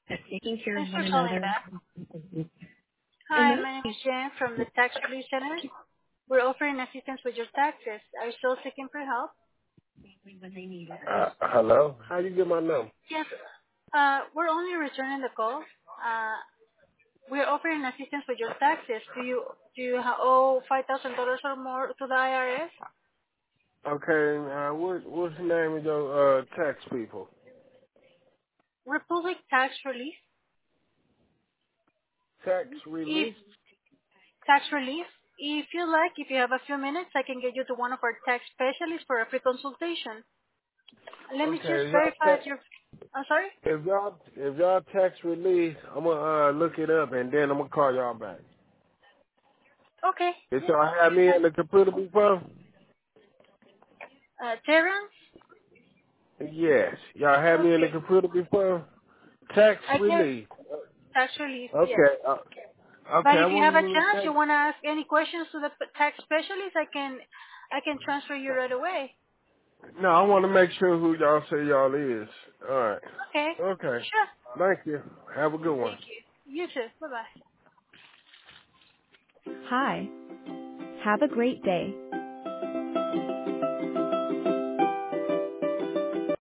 taking care of Thanks for one calling another. back. And Hi, my name is Jen from the Tax Relief Center. We're offering assistance with your taxes. Are you still seeking for help? when they need it. Hello? How you get my number? Yes. We're only returning the call. We're offering assistance with your taxes. Do you owe $5,000 or more to the IRS? Okay, what's the name of your tax people? Republic Tax Relief. Tax If relief? tax relief, if you like, if you have a few minutes, I can get you to one of our tax specialists for a free consultation. Let me just Okay, verify your. I'm sorry. if y'all tax relief, I'm gonna look it up and then I'm gonna call y'all back. Okay. Did Yeah. y'all have me in the computer before? Terrence. Yes. Y'all had me in the Okay. computer before? Tax I guess relief. tax relief. Yes. Okay. But Okay, I if you have a want to chance, you take. want to ask any questions to the tax specialist, I can transfer you right away. No, I want to make sure who y'all say y'all is. All right. Okay. Okay. Sure. Thank you. Have a good one. Thank you. You too. Bye bye. Hi. Have a great day.